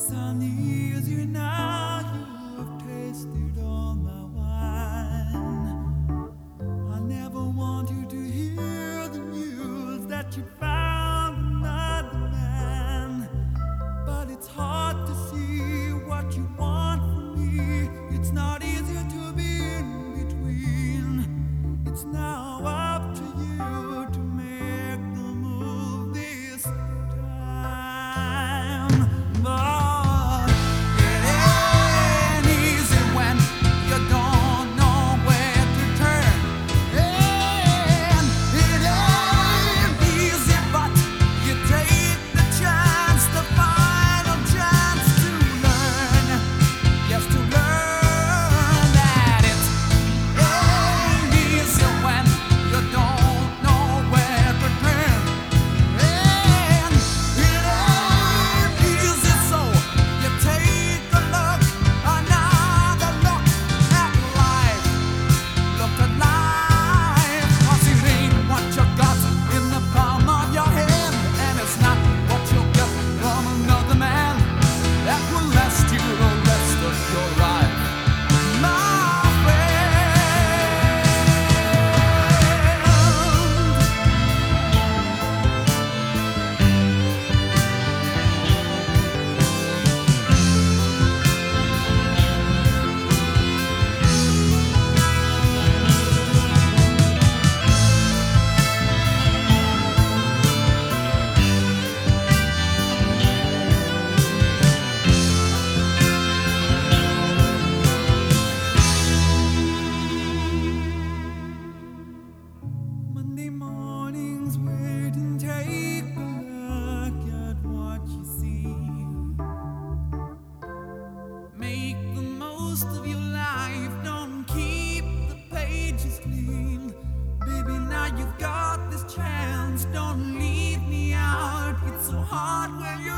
I need you now. You have tasted all my wine. I never want you to hear the news that you found another man. But it's hard to see what you want from me. It's not easy to be in between. It's now up to you to make the move this time. But it ain't easy when you don't know where to turn. And it ain't easy, but you take the chance, the final chance to learn. Yes, to learn that it ain't easy when you don't know where to turn. And it ain't easy, so you take a look, another look at life. Look at life, 'cause it ain't what you got in the palm of your hand, and it's not what you'll get from another man that will last you the rest of your life, my friend. Monday mornings, wait and take a look at what you see. Make the most of your life, don't keep the pages clean. Baby, now you've got this chance, don't leave me out. It's so hard when you're